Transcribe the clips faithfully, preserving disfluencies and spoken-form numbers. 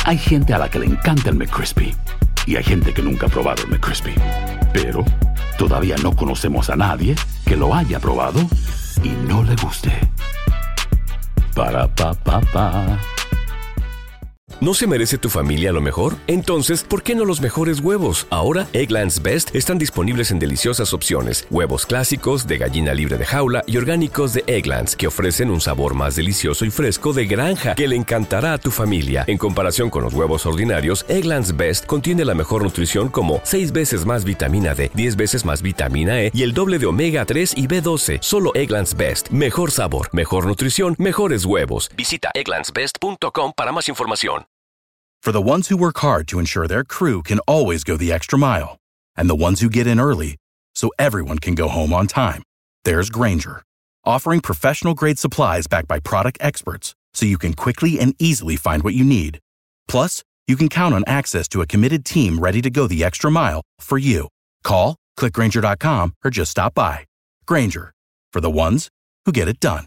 Hay gente a la que le encanta el McCrispy y hay gente que nunca ha probado el McCrispy. Pero todavía no conocemos a nadie que lo haya probado y no le guste. Para pa pa pa. ¿No se merece tu familia lo mejor? Entonces, ¿por qué no los mejores huevos? Ahora, Eggland's Best están disponibles en deliciosas opciones. Huevos clásicos, de gallina libre de jaula y orgánicos de Eggland's, que ofrecen un sabor más delicioso y fresco de granja que le encantará a tu familia. En comparación con los huevos ordinarios, Eggland's Best contiene la mejor nutrición como seis veces más vitamina D, diez veces más vitamina E y el doble de omega tres y B doce. Solo Eggland's Best. Mejor sabor, mejor nutrición, mejores huevos. Visita egglands best punto com para más información. For the ones who work hard to ensure their crew can always go the extra mile, and the ones who get in early so everyone can go home on time, there's Grainger, offering professional-grade supplies backed by product experts so you can quickly and easily find what you need. Plus, you can count on access to a committed team ready to go the extra mile for you. Call, click Grainger dot com, or just stop by. Grainger, for the ones who get it done.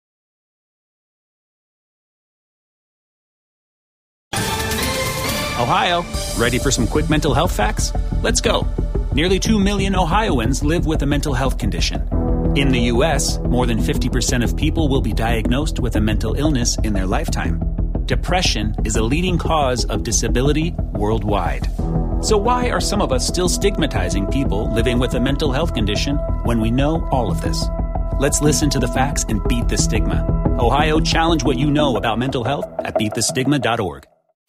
Ohio, ready for some quick mental health facts? Let's go. Nearly two million Ohioans live with a mental health condition. In the U S, more than fifty percent of people will be diagnosed with a mental illness in their lifetime. Depression is a leading cause of disability worldwide. So why are some of us still stigmatizing people living with a mental health condition when we know all of this? Let's listen to the facts and beat the stigma. Ohio, challenge what you know about mental health at beat the stigma dot org.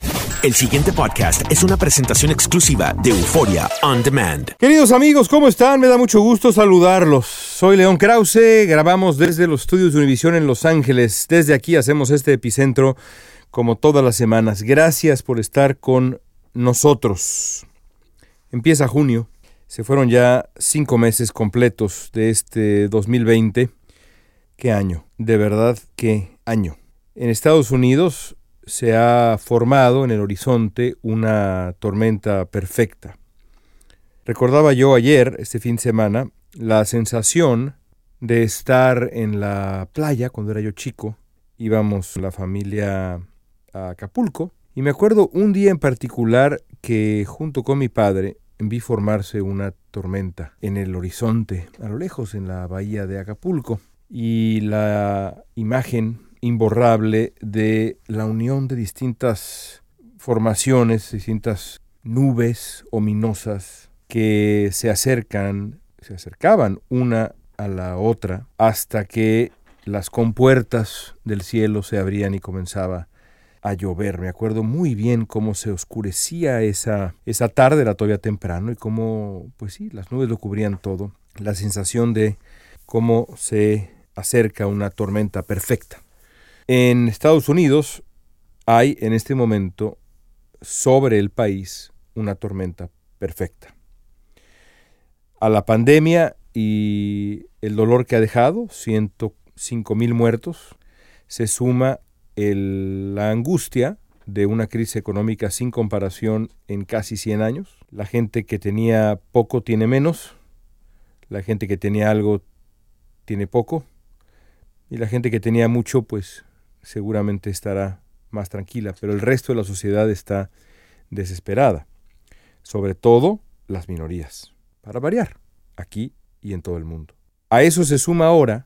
El siguiente podcast es una presentación exclusiva de Euforia On Demand. Queridos amigos, ¿cómo están? Me da mucho gusto saludarlos. Soy León Krause, grabamos desde los estudios de Univisión en Los Ángeles. Desde aquí hacemos este epicentro como todas las semanas. Gracias por estar con nosotros. Empieza junio. Se fueron ya cinco meses completos de este dos mil veinte. ¿Qué año? De verdad, ¿qué año? En Estados Unidos se ha formado en el horizonte una tormenta perfecta. Recordaba yo ayer, este fin de semana, la sensación de estar en la playa cuando era yo chico. Íbamos la familia a Acapulco y me acuerdo un día en particular que junto con mi padre vi formarse una tormenta en el horizonte, a lo lejos en la bahía de Acapulco, y la imagen imborrable de la unión de distintas formaciones, distintas nubes ominosas que se acercan, se acercaban una a la otra hasta que las compuertas del cielo se abrían y comenzaba a llover. Me acuerdo muy bien cómo se oscurecía esa, esa tarde, era todavía temprano, y cómo, pues sí, las nubes lo cubrían todo. La sensación de cómo se acerca una tormenta perfecta. En Estados Unidos hay en este momento sobre el país una tormenta perfecta. A la pandemia y el dolor que ha dejado, ciento cinco mil muertos, se suma el, la angustia de una crisis económica sin comparación en casi cien años. La gente que tenía poco tiene menos, la gente que tenía algo tiene poco, y la gente que tenía mucho, pues seguramente estará más tranquila, pero el resto de la sociedad está desesperada, sobre todo las minorías, para variar, aquí y en todo el mundo. A eso se suma ahora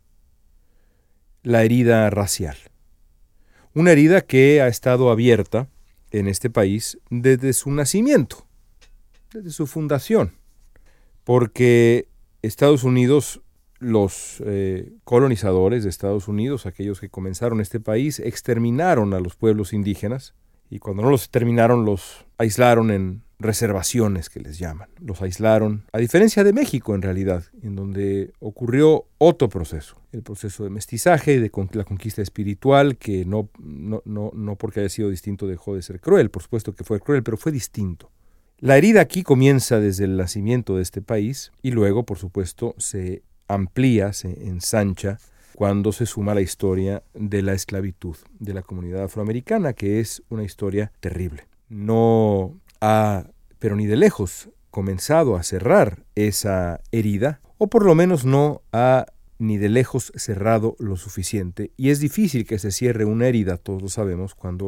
la herida racial, una herida que ha estado abierta en este país desde su nacimiento, desde su fundación, porque Estados Unidos, los eh, colonizadores de Estados Unidos, aquellos que comenzaron este país, exterminaron a los pueblos indígenas, y cuando no los exterminaron, los aislaron en reservaciones, que les llaman. Los aislaron, a diferencia de México en realidad, en donde ocurrió otro proceso, el proceso de mestizaje, de con, la conquista espiritual, que no, no, no, no porque haya sido distinto dejó de ser cruel, por supuesto que fue cruel, pero fue distinto. La herida aquí comienza desde el nacimiento de este país, y luego, por supuesto, se amplía, se ensancha cuando se suma la historia de la esclavitud de la comunidad afroamericana, que es una historia terrible. No ha, pero ni de lejos, comenzado a cerrar esa herida, o por lo menos no ha ni de lejos cerrado lo suficiente, y es difícil que se cierre una herida, todos lo sabemos, cuando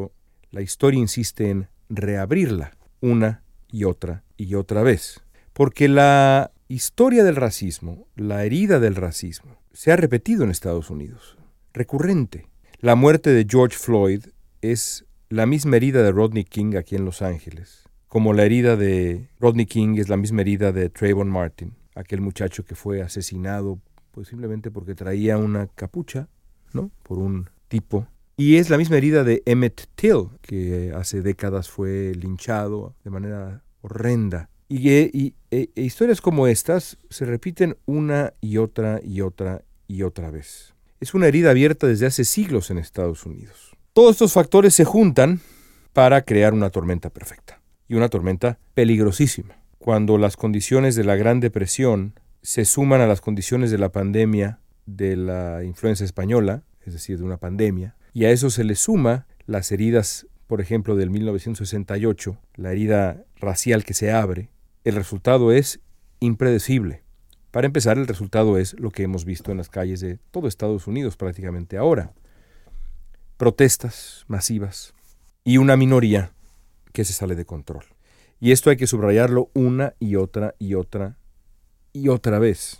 La historia insiste en reabrirla una y otra y otra vez. Porque la historia del racismo, la herida del racismo, se ha repetido en Estados Unidos. Recurrente. La muerte de George Floyd es la misma herida de Rodney King aquí en Los Ángeles. Como la herida de Rodney King es la misma herida de Trayvon Martin, aquel muchacho que fue asesinado pues simplemente porque traía una capucha, ¿no? Por un tipo. Y es la misma herida de Emmett Till, que hace décadas fue linchado de manera horrenda. Y, y, e, e historias como estas se repiten una y otra y otra y otra vez. Es una herida abierta desde hace siglos en Estados Unidos. Todos estos factores se juntan para crear una tormenta perfecta. Y una tormenta peligrosísima. Cuando las condiciones de la Gran Depresión se suman a las condiciones de la pandemia de la influenza española, es decir, de una pandemia, y a eso se le suma las heridas, por ejemplo, del mil novecientos sesenta y ocho, la herida racial que se abre, el resultado es impredecible. Para empezar, el resultado es lo que hemos visto en las calles de todo Estados Unidos prácticamente ahora. Protestas masivas y una minoría que se sale de control. Y esto hay que subrayarlo una y otra y otra y otra vez.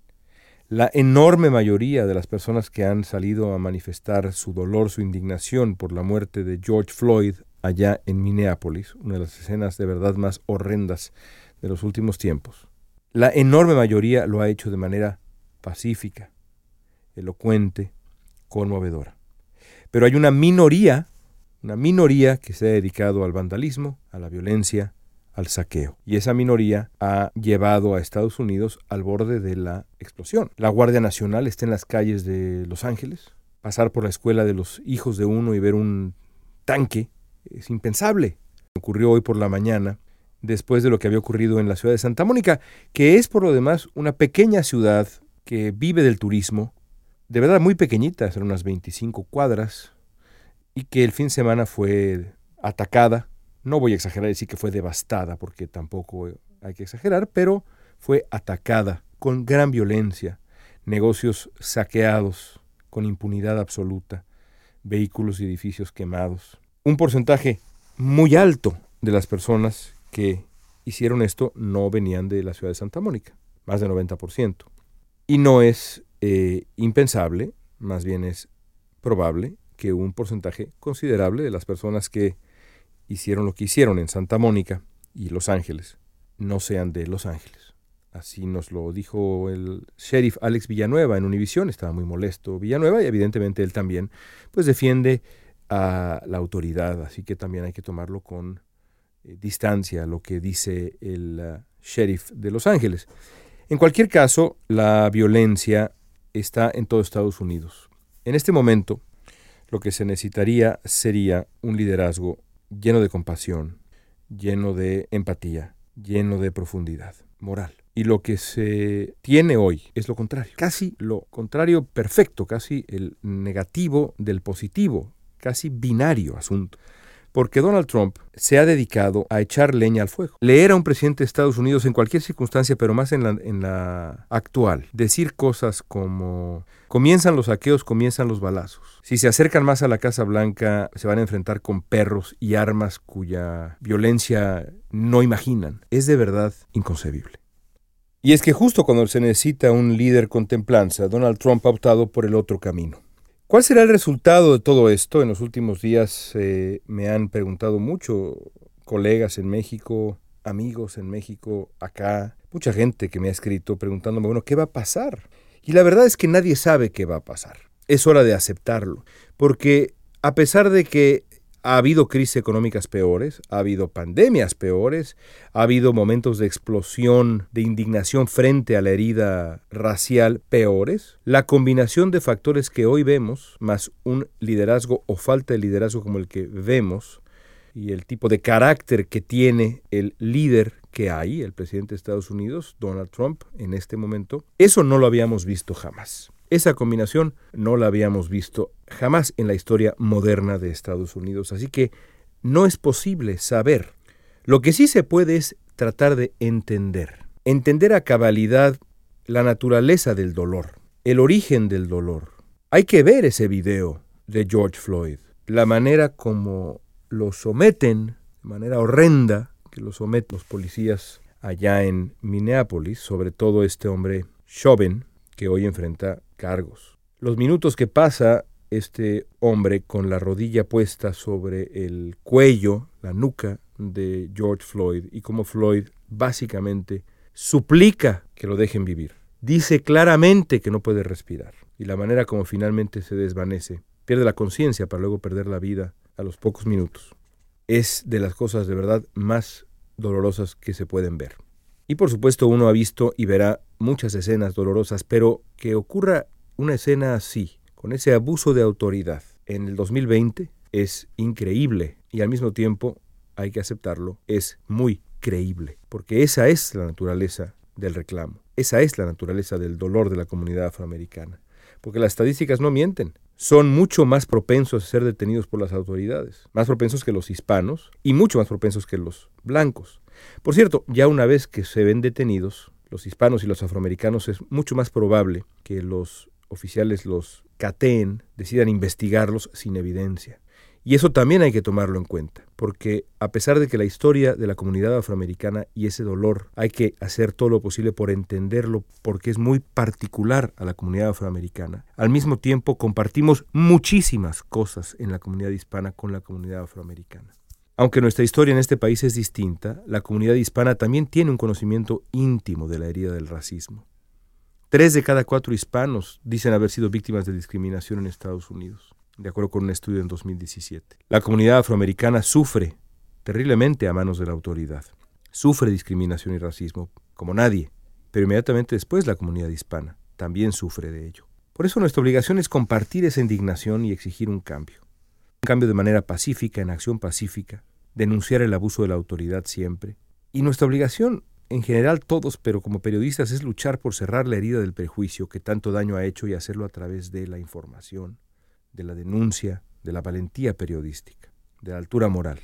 La enorme mayoría de las personas que han salido a manifestar su dolor, su indignación por la muerte de George Floyd allá en Minneapolis, una de las escenas de verdad más horrendas de los últimos tiempos, la enorme mayoría lo ha hecho de manera pacífica, elocuente, conmovedora. Pero hay una minoría, una minoría que se ha dedicado al vandalismo, a la violencia, al saqueo. Y esa minoría ha llevado a Estados Unidos al borde de la explosión. La Guardia Nacional está en las calles de Los Ángeles. Pasar por la escuela de los hijos de uno y ver un tanque es impensable. Ocurrió hoy por la mañana, después de lo que había ocurrido en la ciudad de Santa Mónica, que es por lo demás una pequeña ciudad que vive del turismo, de verdad muy pequeñita, son unas veinticinco cuadras, y que el fin de semana fue atacada. No voy a exagerar y decir que fue devastada, porque tampoco hay que exagerar, pero fue atacada con gran violencia, negocios saqueados con impunidad absoluta, vehículos y edificios quemados. Un porcentaje muy alto de las personas que hicieron esto no venían de la ciudad de Santa Mónica, más del noventa por ciento. Y no es eh, impensable, más bien es probable que un porcentaje considerable de las personas que hicieron lo que hicieron en Santa Mónica y Los Ángeles no sean de Los Ángeles. Así nos lo dijo el sheriff Alex Villanueva en Univisión. Estaba muy molesto Villanueva y evidentemente él también pues defiende a la autoridad, así que también hay que tomarlo con eh, distancia lo que dice el uh, sheriff de Los Ángeles. En cualquier caso, la violencia está en todo Estados Unidos. En este momento, lo que se necesitaría sería un liderazgo lleno de compasión, lleno de empatía, lleno de profundidad moral. Y lo que se tiene hoy es lo contrario, casi lo contrario perfecto, casi el negativo del positivo, casi binario asunto. Porque Donald Trump se ha dedicado a echar leña al fuego. Leer a un presidente de Estados Unidos en cualquier circunstancia, pero más en la, en la actual, decir cosas como comienzan los saqueos, comienzan los balazos. Si se acercan más a la Casa Blanca, se van a enfrentar con perros y armas cuya violencia no imaginan. Es de verdad inconcebible. Y es que justo cuando se necesita un líder con templanza, Donald Trump ha optado por el otro camino. ¿Cuál será el resultado de todo esto? En los últimos días eh, me han preguntado mucho colegas en México, amigos en México, acá, mucha gente que me ha escrito preguntándome, bueno, ¿qué va a pasar? Y la verdad es que nadie sabe qué va a pasar. Es hora de aceptarlo, porque a pesar de que ha habido crisis económicas peores, ha habido pandemias peores, ha habido momentos de explosión, de indignación frente a la herida racial peores. La combinación de factores que hoy vemos, más un liderazgo o falta de liderazgo como el que vemos, y el tipo de carácter que tiene el líder que hay, el presidente de Estados Unidos, Donald Trump, en este momento, eso no lo habíamos visto jamás. Esa combinación no la habíamos visto jamás en la historia moderna de Estados Unidos, así que no es posible saber. Lo que sí se puede es tratar de entender, entender a cabalidad la naturaleza del dolor, el origen del dolor. Hay que ver ese video de George Floyd, la manera como lo someten de manera horrenda, que lo someten los policías allá en Minneapolis, sobre todo este hombre Chauvin, que hoy enfrenta cargos. Los minutos que pasa este hombre con la rodilla puesta sobre el cuello, la nuca de George Floyd, y como Floyd básicamente suplica que lo dejen vivir. Dice claramente que no puede respirar, y la manera como finalmente se desvanece, pierde la conciencia para luego perder la vida a los pocos minutos, es de las cosas de verdad más dolorosas que se pueden ver. Y por supuesto uno ha visto y verá muchas escenas dolorosas, pero que ocurra una escena así, con ese abuso de autoridad, en el dos mil veinte es increíble y al mismo tiempo, hay que aceptarlo, es muy creíble, porque esa es la naturaleza del reclamo, esa es la naturaleza del dolor de la comunidad afroamericana, porque las estadísticas no mienten. Son mucho más propensos a ser detenidos por las autoridades, más propensos que los hispanos y mucho más propensos que los blancos. Por cierto, ya una vez que se ven detenidos, los hispanos y los afroamericanos, es mucho más probable que los oficiales los cateen, decidan investigarlos sin evidencia. Y eso también hay que tomarlo en cuenta, porque a pesar de que la historia de la comunidad afroamericana y ese dolor hay que hacer todo lo posible por entenderlo, porque es muy particular a la comunidad afroamericana, al mismo tiempo compartimos muchísimas cosas en la comunidad hispana con la comunidad afroamericana. Aunque nuestra historia en este país es distinta, la comunidad hispana también tiene un conocimiento íntimo de la herida del racismo. Tres de cada cuatro hispanos dicen haber sido víctimas de discriminación en Estados Unidos, de acuerdo con un estudio en dos mil diecisiete. La comunidad afroamericana sufre terriblemente a manos de la autoridad. Sufre discriminación y racismo como nadie, pero inmediatamente después la comunidad hispana también sufre de ello. Por eso nuestra obligación es compartir esa indignación y exigir un cambio. Un cambio de manera pacífica, en acción pacífica, denunciar el abuso de la autoridad siempre. Y nuestra obligación, en general todos, pero como periodistas, es luchar por cerrar la herida del prejuicio que tanto daño ha hecho y hacerlo a través de la información, de la denuncia, de la valentía periodística, de la altura moral.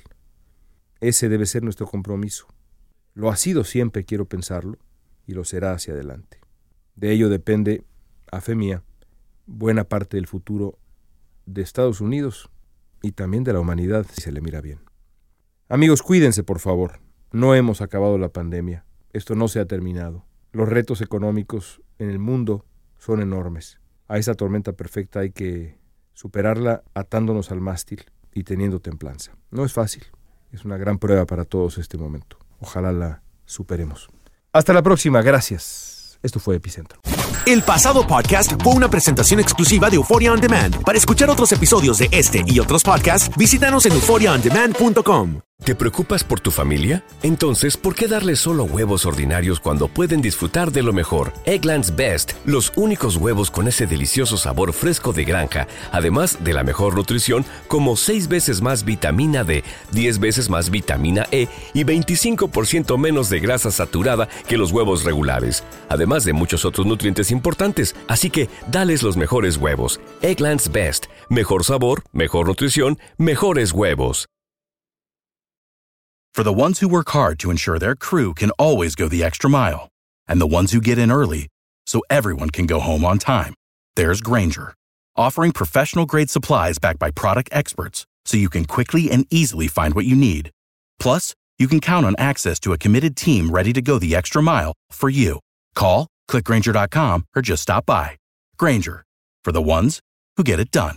Ese debe ser nuestro compromiso. Lo ha sido siempre, quiero pensarlo, y lo será hacia adelante. De ello depende, a fe mía, buena parte del futuro de Estados Unidos y también de la humanidad, si se le mira bien. Amigos, cuídense, por favor. No hemos acabado la pandemia. Esto no se ha terminado. Los retos económicos en el mundo son enormes. A esa tormenta perfecta hay que superarla atándonos al mástil y teniendo templanza. No es fácil. Es una gran prueba para todos este momento. Ojalá la superemos. Hasta la próxima. Gracias. Esto fue Epicentro. El pasado podcast fue una presentación exclusiva de Euphoria On Demand. Para escuchar otros episodios de este y otros podcasts, visítanos en euphoria on demand punto com. ¿Te preocupas por tu familia? Entonces, ¿por qué darles solo huevos ordinarios cuando pueden disfrutar de lo mejor? Eggland's Best, los únicos huevos con ese delicioso sabor fresco de granja, además de la mejor nutrición, como seis veces más vitamina D, diez veces más vitamina E y veinticinco por ciento menos de grasa saturada que los huevos regulares, además de muchos otros nutrientes importantes. Así que, dales los mejores huevos. Eggland's Best, mejor sabor, mejor nutrición, mejores huevos. For the ones who work hard to ensure their crew can always go the extra mile, and the ones who get in early so everyone can go home on time, there's Grainger, offering professional-grade supplies backed by product experts so you can quickly and easily find what you need. Plus, you can count on access to a committed team ready to go the extra mile for you. Call, click Grainger dot com, or just stop by. Grainger, for the ones who get it done.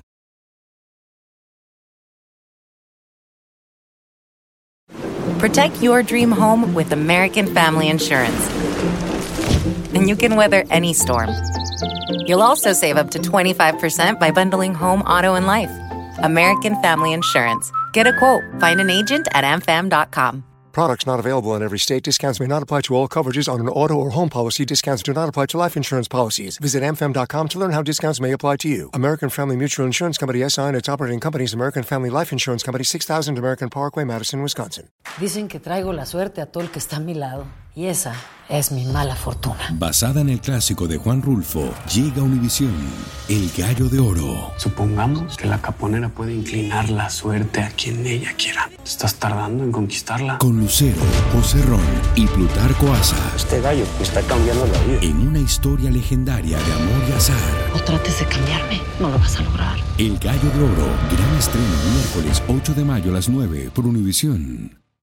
Protect your dream home with American Family Insurance. And you can weather any storm. You'll also save up to twenty-five percent by bundling home, auto, and life. American Family Insurance. Get a quote. Find an agent at a m fam dot com. Products not available in every state. Discounts may not apply to all coverages on an auto or home policy. Discounts do not apply to life insurance policies. Visit a m fam dot com to learn how discounts may apply to you. American Family Mutual Insurance Company S I and its operating companies, American Family Life Insurance Company, six thousand American Parkway, Madison, Wisconsin. Dicen que traigo la suerte a todo el que está a mi lado. Y esa es mi mala fortuna. Basada en el clásico de Juan Rulfo, llega Univisión, El Gallo de Oro. Supongamos que la caponera puede inclinar la suerte a quien ella quiera. ¿Estás tardando en conquistarla? Con Lucero, José Ron y Plutarco Asa. Este gallo me está cambiando la vida. En una historia legendaria de amor y azar. No trates de cambiarme, no lo vas a lograr. El Gallo de Oro, gran estreno miércoles ocho de mayo a las nueve por Univisión.